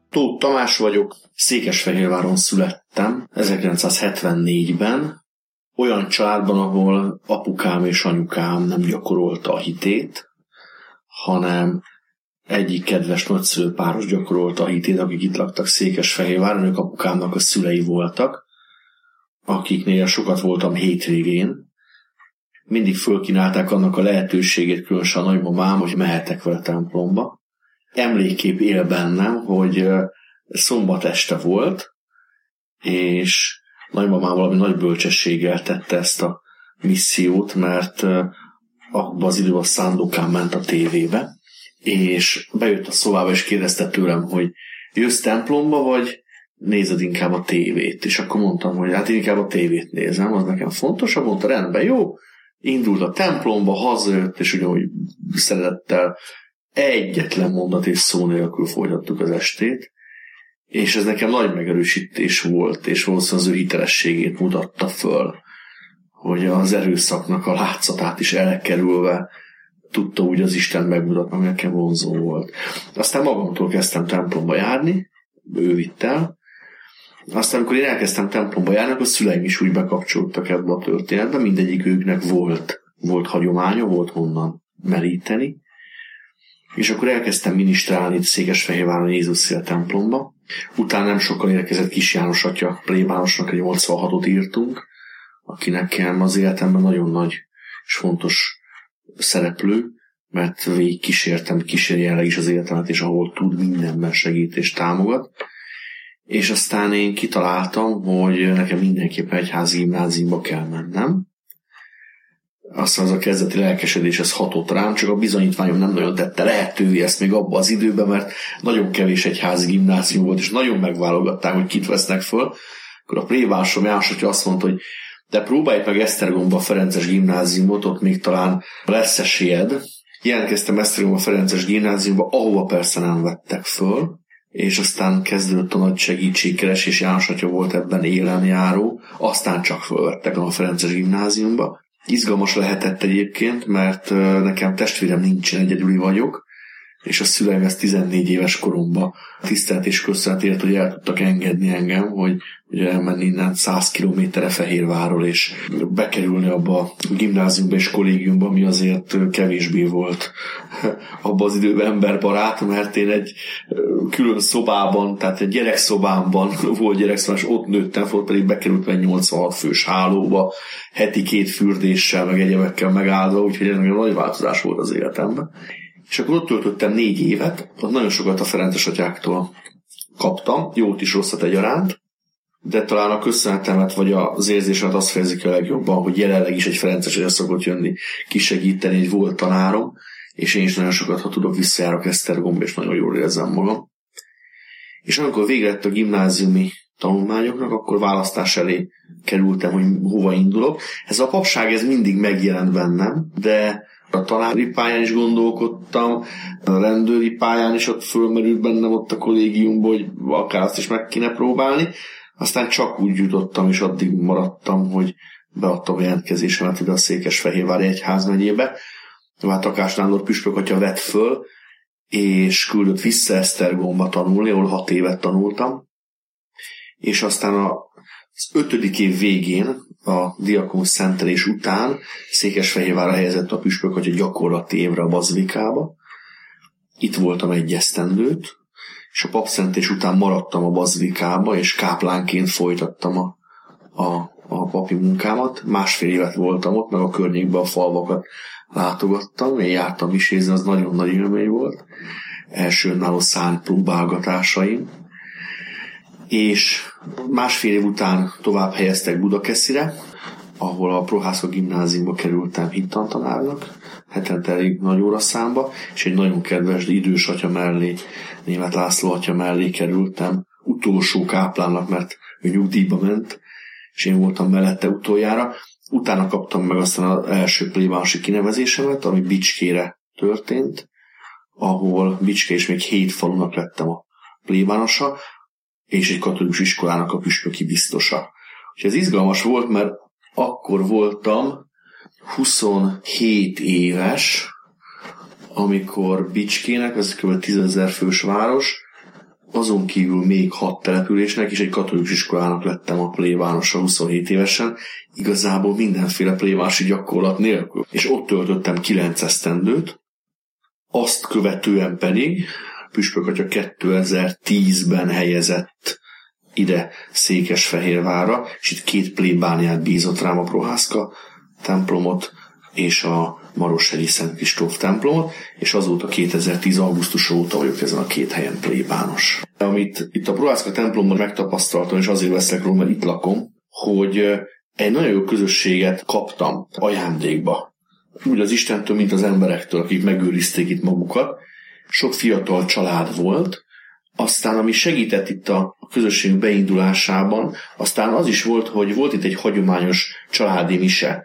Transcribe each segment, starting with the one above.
Tóth Tamás vagyok, Székesfehérváron születtem 1974-ben, olyan családban, ahol apukám és anyukám nem gyakorolta a hitét, hanem egyik kedves nagyszülő páros gyakorolta a hitét, akik itt laktak Székesfehérváron, ők apukámnak a szülei voltak, akiknél sokat voltam hétvégén. Mindig fölkínálták annak a lehetőségét, különösen a nagymamám, hogy mehetek vele templomba. Emlékkép él bennem, hogy szombat este volt, és nagymamám valami nagy bölcsességgel tette ezt a missziót, mert abban az időben a Szándokán ment a tévébe, és bejött a szobába, és kérdezte tőlem, hogy jössz templomba, vagy nézed inkább a tévét? És akkor mondtam, hogy hát inkább a tévét nézem, az nekem fontosabb. Mondta, rendben, jó. Indult a templomba, hazajött, és ugyanúgy szeretettel egyetlen mondat és szó nélkül folytattuk az estét, és ez nekem nagy megerősítés volt, és valószínűleg az ő hitelességét mutatta föl, hogy az erőszaknak a látszatát is elkerülve tudta úgy az Isten megmutatni, ami nekem vonzó volt. Aztán magamtól kezdtem templomba járni, ő vitt el. Aztán, amikor én elkezdtem templomba járni, akkor a szüleim is úgy bekapcsolódtak ebbe a történetbe, mindegyik őknek volt hagyománya, volt honnan meríteni. És akkor elkezdtem minisztrálni Székesfehérváron Jézus Szél templomba. Utána nem sokkal érkezett Kis János atya plébánosnak, egy 86-ot írtunk, aki nekem az életemben nagyon nagy és fontos szereplő, mert végig kíséri jelenleg is az életemet, és ahol tud, mindenben segít és támogat. És aztán én kitaláltam, hogy nekem mindenképpen egyházi gimnáziumba kell mennem. Aztán az a kezdeti lelkesedés, ez hatott rám, csak a bizonyítványom nem nagyon tette lehetővé ezt még abban az időben, mert nagyon kevés egyházi gimnázium volt, és nagyon megválogatták, hogy kit vesznek föl. Akkor a plébánosom János atya azt mondta, hogy de próbálj meg Esztergomba a Ferences gimnáziumot, ott még talán lesz esélyed. Jelentkeztem Esztergomba a Ferences gimnáziumba, ahova persze nem vettek föl, és aztán kezdődött a nagy segítségkeresés, János atya volt ebben élenjáró, aztán csak fölvettek a Ferences gimnáziumba. Izgalmas lehetett egyébként, mert nekem testvérem nincsen, egyedüli vagyok, és a szüleim ezt 14 éves koromban tisztelt és köszönetért, hogy el tudtak engedni engem, hogy elmenni innen 100 kilométerre Fehérvárról, és bekerülni abba a gimnáziumba és kollégiumba, ami azért kevésbé volt abban az időben emberbarát, mert én egy külön szobában, tehát egy gyerekszobámban volt gyerekszobám, és ott nőttem fel, pedig bekerült egy 86 fős hálóba, heti 2 fürdéssel, meg egyebekkel megáldva, úgyhogy ez nagy változás volt az életemben. És akkor ott töltöttem 4 évet, ott nagyon sokat a Ferences atyáktól kaptam, jót is rosszat egyaránt, de talán a köszönetemet vagy az érzésemet azt fejezik a legjobban, hogy jelenleg is egy Ferences atya szokott jönni kisegíteni, egy volt tanárom, és én is nagyon sokat, ha tudok, visszajárok Esztergomba, és nagyon jól érzem magam. És amikor végre lett a gimnáziumi tanulmányoknak, akkor választás elé kerültem, hogy hova indulok. Ez a papság ez mindig megjelent bennem, de a tanári pályán is gondolkodtam, a rendőri pályán is ott fölmerült bennem ott a kollégiumban, hogy akár azt is meg kéne próbálni. Aztán csak úgy jutottam, és addig maradtam, hogy beadtam a jelentkezésemet ide a Székesfehérvári Egyházmegyébe. Hát Takás Nándor püspök atya vett föl, és küldött vissza Esztergomba tanulni, ahol 6 évet tanultam. És aztán az 5. év végén, a diakónus szentelés után Székesfehérvárra helyezett a püspök atya gyakorlati évre a bazilikába. Itt voltam 1 esztendőt, és a papszentés után maradtam a bazilikába, és káplánként folytattam a papi munkámat. 1,5 évet voltam ott, meg a környékben a falvakat látogattam. Én jártam misézni, az nagyon nagy élmény volt. Első önálló szárnypróbálgatásaim. És 1,5 év után tovább helyeztek Budakeszire, ahol a Prohászka gimnáziumba kerültem hittantanárnak, hetente elég nagy óraszámba, és egy nagyon kedves idős atya mellé, Németh László atya mellé kerültem utolsó káplánnak, mert ő nyugdíjba ment, és én voltam mellette utoljára. Utána kaptam meg aztán az első plébánosi kinevezésemet, ami Bicskére történt, ahol Bicske és még 7 falunak lettem a plébánosa, és egy katolikus iskolának a püspöki biztosa. Úgyhogy ez izgalmas volt, mert akkor voltam 27 éves, amikor Bicskének, ez kb. 10 000 fős város, azon kívül még 6 településnek és egy katolikus iskolának lettem a plébánosa 27 évesen, igazából mindenféle plébánosi gyakorlat nélkül. És ott töltöttem 9 esztendőt, azt követően pedig Püspök atya 2010-ben helyezett ide Székesfehérvárra, és itt 2 plébániát bízott rám, a Prohászka templomot és a Maroshegyi Szent Kristóf templomot, és azóta 2010. augusztus óta vagyok ezen a 2 helyen plébános. Amit itt a Prohászka templomban megtapasztaltam, és azért veszek róla, mert itt lakom, hogy egy nagyon jó közösséget kaptam ajándékba. Úgy az Istentől, mint az emberektől, akik megőrizték itt magukat. Sok fiatal család volt, aztán ami segített itt a közösség beindulásában, aztán az is volt, hogy volt itt egy hagyományos családi mise,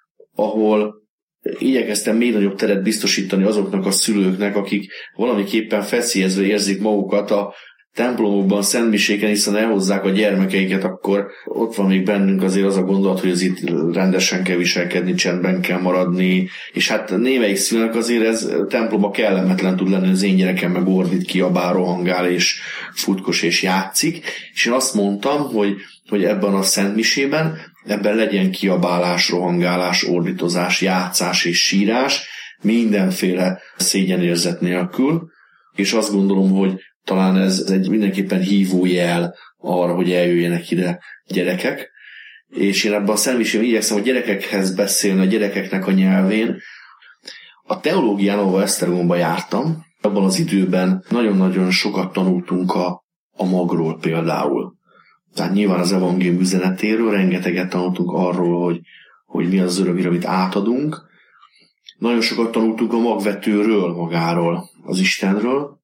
ahol igyekeztem még nagyobb teret biztosítani azoknak a szülőknek, akik valamiképpen feszélyezve érzik magukat a templomokban, szentmiséken, hiszen elhozzák a gyermekeiket, akkor ott van még bennünk azért az a gondolat, hogy az itt rendesen kell viselkedni, csendben kell maradni, és hát némelyik szülőnek azért ez templomba kellemetlen tud lenni, az én gyerekem meg ordít, kiabál, rohangál, és futkos, és játszik, és én azt mondtam, hogy ebben a szentmisében, ebben legyen kiabálás, rohangálás, ordítozás, játszás és sírás, mindenféle szégyenérzet nélkül, és azt gondolom, hogy talán ez egy mindenképpen hívójel arra, hogy eljöjjenek ide gyerekek, és én ebben a szentmisében igyekszem a gyerekekhez beszélni, a gyerekeknek a nyelvén. A teológián, ahol Esztergomba jártam, abban az időben nagyon-nagyon sokat tanultunk a magról például. Tehát nyilván az evangélium üzenetéről, rengeteget tanultunk arról, hogy mi az öröm, amit átadunk. Nagyon sokat tanultunk a magvetőről magáról, az Istenről,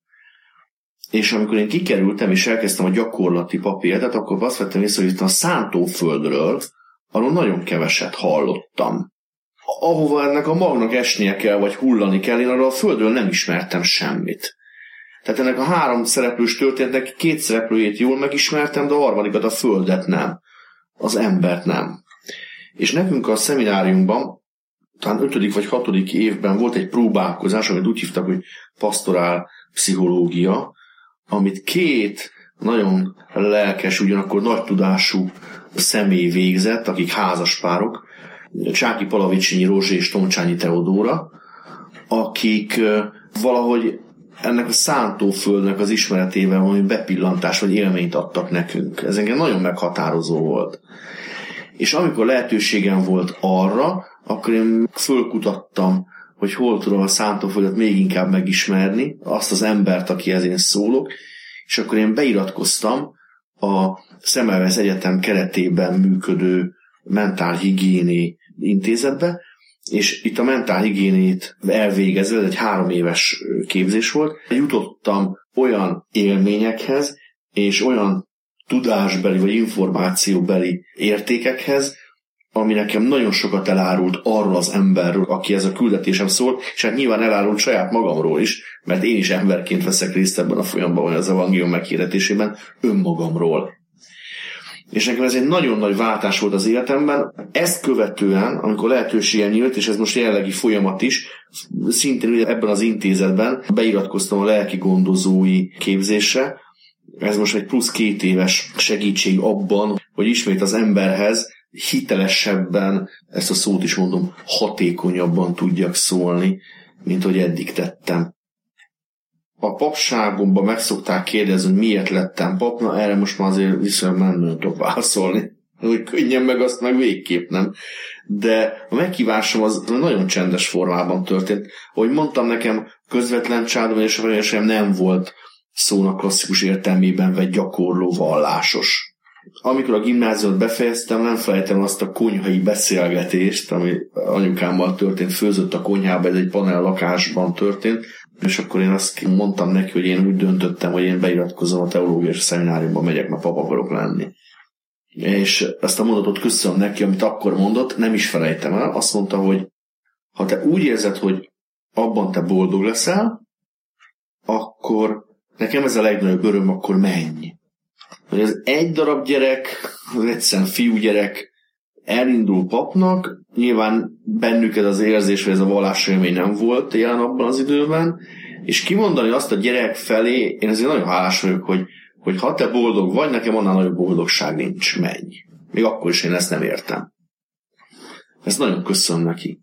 és amikor én kikerültem, és elkezdtem a gyakorlati papírt, akkor azt vettem észre, hogy itt a szántóföldről arról nagyon keveset hallottam. Ahova ennek a magnak esnie kell, vagy hullani kell, én arról a földről nem ismertem semmit. Tehát ennek a 3 szereplős történetnek 2 szereplőjét jól megismertem, de a harmadikat, a földet nem. Az embert nem. És nekünk a szemináriumban, talán 5. vagy 6. évben volt egy próbálkozás, amit úgy hívtak, hogy pastorál pszichológia, amit 2 nagyon lelkes, ugyanakkor nagy tudású személy végzett, akik házaspárok, Csáki Palavicsinyi Rózsa és Tomcsányi Teodóra, akik valahogy ennek a szántóföldnek az ismeretében valami bepillantást vagy élményt adtak nekünk. Ez engem nagyon meghatározó volt. És amikor lehetőségem volt arra, akkor én fölkutattam, hogy hol tudom a szántóföldet még inkább megismerni, azt az embert, akihez én szólok, és akkor én beiratkoztam a Semmelweis Egyetem keretében működő mentálhigiéni intézetbe, és itt a mentálhigiénét elvégezve, ez egy 3 éves képzés volt, jutottam olyan élményekhez, és olyan tudásbeli vagy információbeli értékekhez, ami nekem nagyon sokat elárult arról az emberről, aki ez a küldetésem szól, és hát nyilván elárult saját magamról is, mert én is emberként veszek részt ebben a folyamban, vagy az evangélium meghirdetésében, önmagamról. És nekem ez egy nagyon nagy váltás volt az életemben. Ezt követően, amikor lehetőségem nyílt, és ez most jelenlegi folyamat is, szintén ebben az intézetben beiratkoztam a lelki gondozói képzésre. Ez most egy plusz 2 éves segítség abban, hogy ismét az emberhez hitelesebben, ezt a szót is mondom, hatékonyabban tudjak szólni, mint hogy eddig tettem. A papságomban meg szokták kérdezni, hogy miért lettem pap, na erre most már azért viszonylag nem nagyon tudok válaszolni. Hogy könnyen meg azt meg végképp nem. De a meghívásom az nagyon csendes formában történt. Ahogy mondtam, nekem közvetlen családban és a nem volt szónak klasszikus értelmében vett gyakorló vallásos. Amikor a gimnáziumot befejeztem, nem felejtem azt a konyhai beszélgetést, ami anyukámmal történt, főzött a konyhába, ez egy panel lakásban történt, és akkor én azt mondtam neki, hogy én úgy döntöttem, hogy én beiratkozom a teológiai szemináriumba, megyek, mert pap akarok lenni. És ezt a mondatot köszönöm neki, amit akkor mondott, nem is felejtem el, azt mondta, hogy ha te úgy érzed, hogy abban te boldog leszel, akkor nekem ez a legnagyobb öröm, akkor menj. Hogy az egy darab gyerek, az egyszerűen fiúgyerek elindul papnak, nyilván bennük ez az érzés, hogy ez a vallásélmény nem volt jelen abban az időben, És kimondani azt a gyerek felé, én azért nagyon hálás vagyok, hogy ha te boldog vagy, nekem annál nagyobb boldogság nincs, menj. Még akkor is én ezt nem értem. Ezt nagyon köszönöm neki.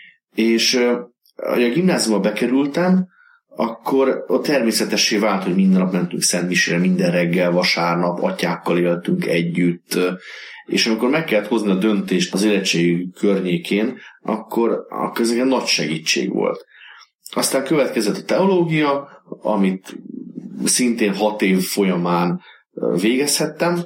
És a gimnáziumba bekerültem, akkor ott természetessé vált, hogy minden nap mentünk szentmisére, minden reggel, vasárnap, atyákkal éltünk együtt, és amikor meg kellett hozni a döntést az érettségi környékén, akkor ez egy nagy segítség volt. Aztán következett a teológia, amit szintén 6 év folyamán végezhettem,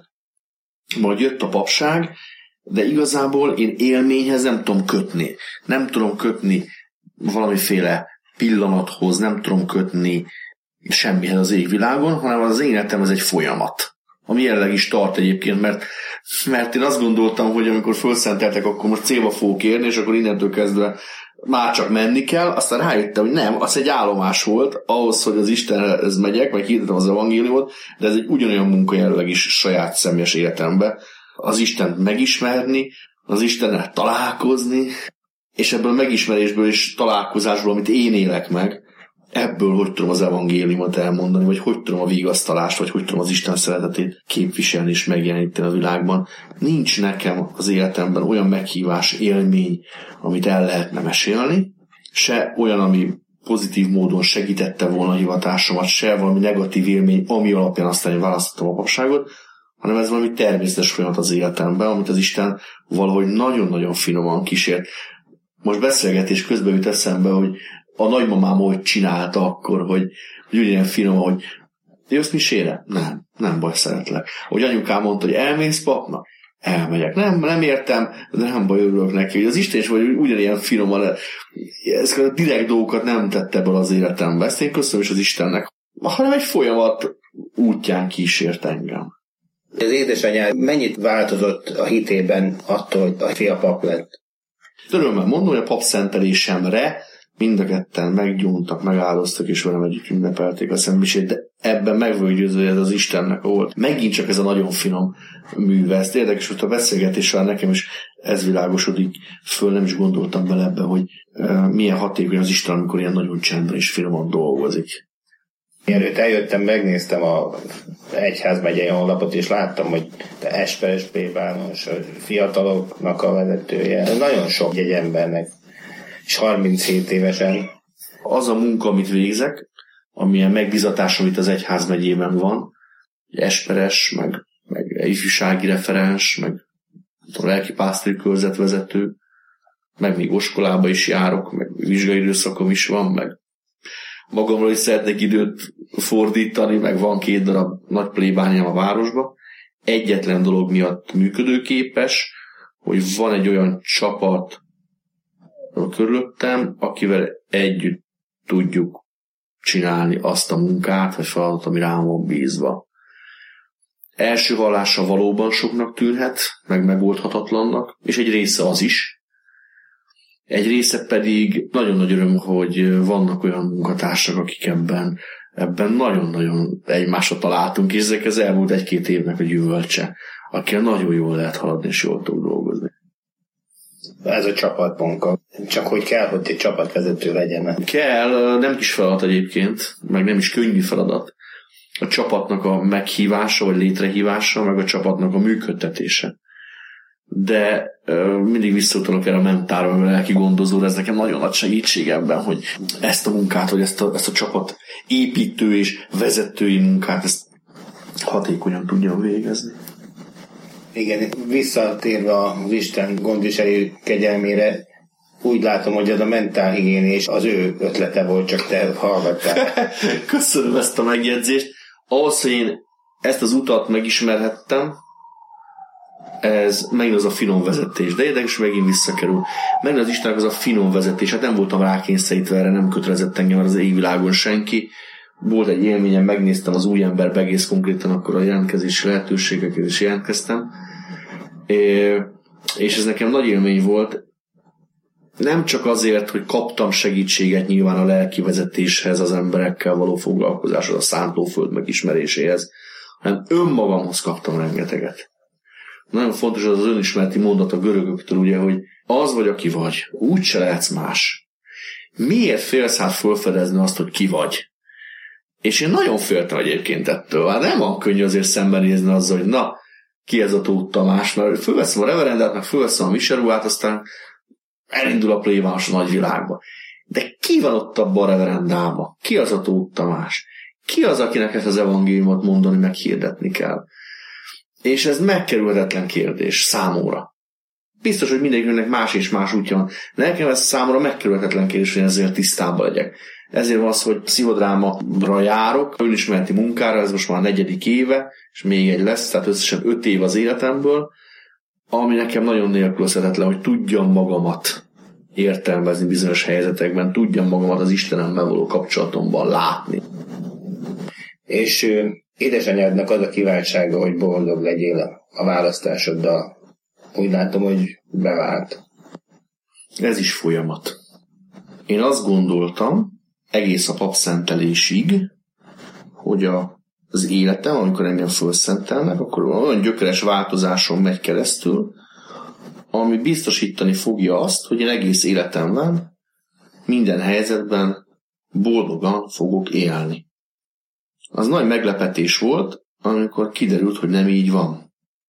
majd jött a papság, de igazából én élményhez nem tudom kötni. Nem tudom kötni valamiféle pillanathoz, nem tudom kötni semmihez az égvilágon, hanem az életem ez egy folyamat. Ami jelenleg is tart egyébként, mert én azt gondoltam, hogy amikor felszenteltek, akkor most célba fogok érni, és akkor innentől kezdve már csak menni kell, aztán rájöttem, hogy nem, az egy állomás volt, ahhoz, hogy az Istenhez megyek, vagy hirdetem az evangéliumot, de ez egy ugyanolyan munka jelenleg is saját személyes életemben. Az Istent megismerni, az Istennel találkozni, és ebből a megismerésből és találkozásból, amit én élek meg, ebből hogy tudom az evangéliumot elmondani, vagy hogy tudom a vigasztalást, vagy hogy tudom az Isten szeretetét képviselni és megjeleníteni a világban. Nincs nekem az életemben olyan meghívás, élmény, amit el lehetne mesélni, se olyan, ami pozitív módon segítette volna a hivatásomat, se valami negatív élmény, ami alapján aztán én választottam a papságot, hanem ez valami természetes folyamat az életemben, amit az Isten valahogy nagyon-nagyon finoman kísért. Most beszélgetés közben jut eszembe, hogy a nagymamám hogy csinálta akkor, hogy ugyanilyen finom, hogy jössz misére? Nem baj, szeretlek. Hogy anyukám mondta, hogy elmész papnak? Elmegyek. Nem értem, de nem baj, örülök neki. Hogy az Isten is vagy ugyanilyen finoman, ezeket a direkt dolgokat nem tette ebből az életembe. Ezt én köszönöm is az Istennek. Hanem egy folyamat útján kísért engem. Az édesanyád mennyit változott a hitében attól, hogy a fia pap lett? Örömmel mondom, hogy a papszentelésemre mind a ketten meggyóntak, megáldoztak, és velem együtt ünnepelték a szentmisét, de ebben meg vagyok győződve, hogy ez az Istennek volt. Megint csak ez a nagyon finom műve. Ezt érdekes, hogy a beszélgetéssel nekem is ez világosodik föl, nem is gondoltam bele ebbe, hogy milyen hatékony az Isten, amikor ilyen nagyon csendben és finoman dolgozik. Mielőtt eljöttem, megnéztem a egyházmegyei honlapot, és láttam, hogy te Esperes plébános, fiataloknak a vezetője. Nagyon sok egy embernek, és 37 évesen. Az a munka, amit végzek, amilyen megbízatás, amit az egyházmegyében van, Esperes, meg ifjúsági referens, meg a lelkipásztori körzetvezető, meg még oskolába is járok, meg vizsgai időszakom is van, meg magamról is szeretnék időt fordítani, meg van 2 darab nagy plébániám a városba. Egyetlen dolog miatt működőképes, hogy van egy olyan csapat körülöttem, akivel együtt tudjuk csinálni azt a munkát, vagy feladatot, ami rám van bízva. Első hallásra valóban soknak tűnhet, meg megoldhatatlannak, és egy része az is. Egy része pedig nagyon nagy öröm, hogy vannak olyan munkatársak, akik ebben nagyon-nagyon egymásra találtunk, és ezek az elmúlt 1-2 évnek a gyümölcse, akikkel nagyon jól lehet haladni, és jól tud dolgozni. Ez a csapatmunka. Csak hogy kell, hogy egy csapatvezető legyen. Kell, nem kis feladat egyébként, meg nem is könnyű feladat. A csapatnak a meghívása, vagy létrehívása, meg a csapatnak a működtetése. De mindig visszautalok erre a mentára, a lelki gondozóra, ez nekem nagyon nagy segítség ebben, hogy ezt a munkát, vagy ezt a csapat építő és vezetői munkát, ezt hatékonyan tudjam végezni. Igen, visszatérve az Isten gondviselő kegyelmére, úgy látom, hogy ez a mentálhigiénés az ő ötlete volt, csak te hallgattál. Köszönöm ezt a megjegyzést. Ahhoz, hogy én ezt az utat megismerhettem, ez megint az a finom vezetés. De érdekes, megint visszakerül. Megint az Istennek az a finom vezetés. Hát nem voltam rákényszerítve erre, nem kötelezett engem az égvilágon senki. Volt egy élményem, megnéztem az új ember egész konkrétan, akkor a jelentkezési lehetőségekhez is jelentkeztem. És ez nekem nagy élmény volt. Nem csak azért, hogy kaptam segítséget nyilván a lelki vezetéshez, az emberekkel való foglalkozáshoz, a szántóföld megismeréséhez, hanem önmagamhoz kaptam rengeteget. Nagyon fontos az önismereti mondat a görögöktől, ugye, hogy az vagy, aki vagy, úgyse lehetsz más. miért félsz hát felfedezni azt, hogy ki vagy? És én nagyon féltem egyébként ettől. Hát nem van könnyű azért szembenézni azzal, hogy na, ki ez a Tóth Tamás, mert fölveszem a reverendát, meg fölveszem a miseruát, aztán elindul a plébános a nagyvilágba. De ki van ott abban a reverendában? Ki az a Tóth Tamás? Ki az, akinek ezt az evangéliumot mondani, meg hirdetni kell? És ez megkerülhetetlen kérdés számomra. Biztos, hogy mindenkinek más és más útja van. Nekem ez számomra megkerülhetetlen kérdés, hogy ezért tisztában legyek. Ezért van az, hogy pszichodrámara járok, önismereti munkára, ez most már a 4. éve, és még egy lesz, tehát összesen 5 év az életemből, ami nekem nagyon nélkülözhetetlen, hogy tudjam magamat értelmezni bizonyos helyzetekben, tudjam magamat az Istenemmel való kapcsolatomban látni. És édesanyádnak az a kívánsága, hogy boldog legyél a választásoddal. Úgy látom, hogy bevált. Ez is folyamat. Én azt gondoltam, egész a papszentelésig, hogy az életem, amikor engem fölszentelnek, akkor olyan gyökeres változáson megy keresztül, ami biztosítani fogja azt, hogy én egész életemben, minden helyzetben boldogan fogok élni. Az nagy meglepetés volt, amikor kiderült, hogy nem így van.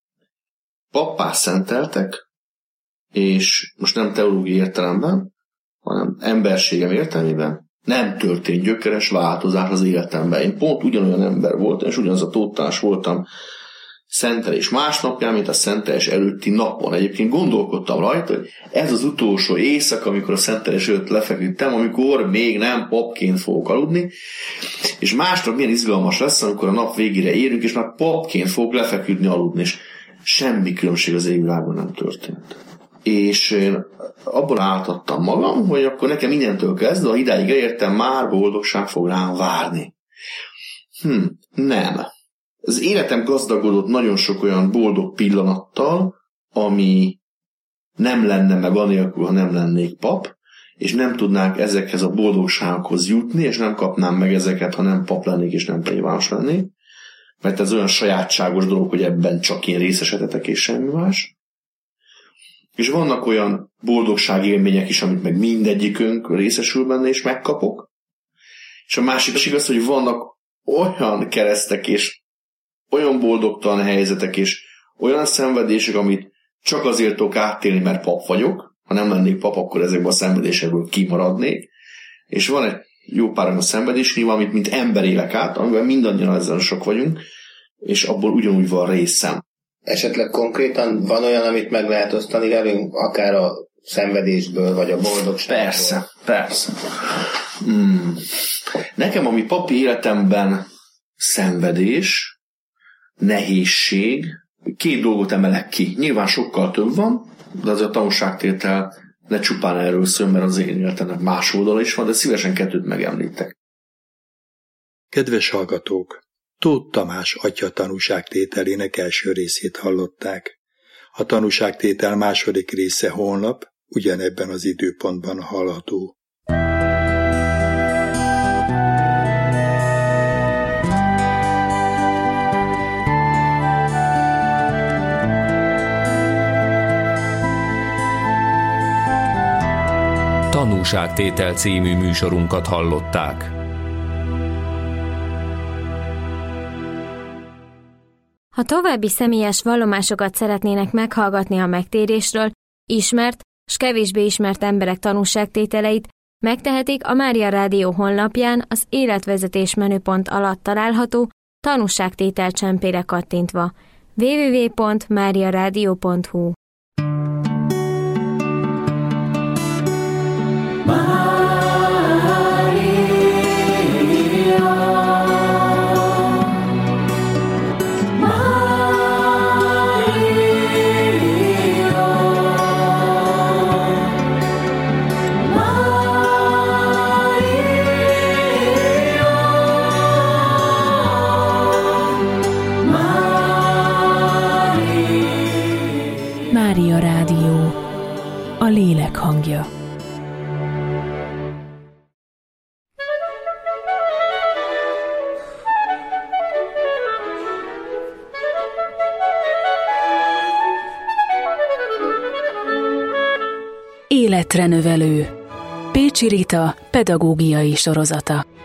Pappá szenteltek, és most nem teológiai értelemben, hanem emberségem értelmében nem történt gyökeres változás az életemben. Én pont ugyanolyan ember voltam, és ugyanaz a Tóth Tamás voltam szentelés másnapján, mint a szentelés előtti napon. Egyébként gondolkodtam rajta, hogy ez az utolsó éjszaka, amikor a szentelés előtt lefeküdtem, amikor még nem papként fogok aludni, és másnap milyen izgalmas lesz, amikor a nap végére érünk, és már papként fogok lefeküdni, aludni, és semmi különbség az égvilágon nem történt. És én abban áltattam magam, hogy akkor nekem mindentől kezdve, ha idáig elértem, már boldogság fog rám várni. Nem. Az életem gazdagodott nagyon sok olyan boldog pillanattal, ami nem lenne meg anélkül, ha nem lennék pap, és nem tudnánk ezekhez a boldogságokhoz jutni, és nem kapnám meg ezeket, ha nem pap lennék, és nem plébános lennék. Mert ez olyan sajátságos dolog, hogy ebben csak én részesedhetek, és semmi más. És vannak olyan boldogságélmények is, amit meg mindegyikünk részesül benne, és megkapok. És a másik is igaz, hogy vannak olyan keresztek, és olyan boldogtalan helyzetek, és olyan szenvedések, amit csak azért tudok átélni, mert pap vagyok. Ha nem lennék pap, akkor ezekben a szenvedésekből kimaradnék. És van egy jó pár olyan szenvedés, nyilván, amit mint ember élek át, amivel mindannyian ezzel sok vagyunk, és abból ugyanúgy van részem. Esetleg konkrétan van olyan, amit meg lehet osztani velünk, akár a szenvedésből, vagy a boldogságból? Persze. Nekem, ami papi életemben szenvedés, nehézség, 2 dolgot emelek ki. Nyilván sokkal több van, de az a tanúságtétel ne csupán erről szól, mert az én életemnek más oldala is van, de szívesen 2 megemlítek. Kedves hallgatók! Tóth Tamás atya tanúságtételének első részét hallották. A tanúságtétel második része holnap, ugyanebben az időpontban hallható. Tanúságtétel című műsorunkat hallották. Ha további személyes vallomásokat szeretnének meghallgatni a megtérésről, ismert s kevésbé ismert emberek tanúságtételeit, megtehetik a Mária Rádió honlapján az életvezetés menüpont alatt található tanúságtétel csempére kattintva. www.mariaradio.hu Mária Rádió, a lélek hangja. Életre növelő, Pécsi Rita pedagógiai sorozata.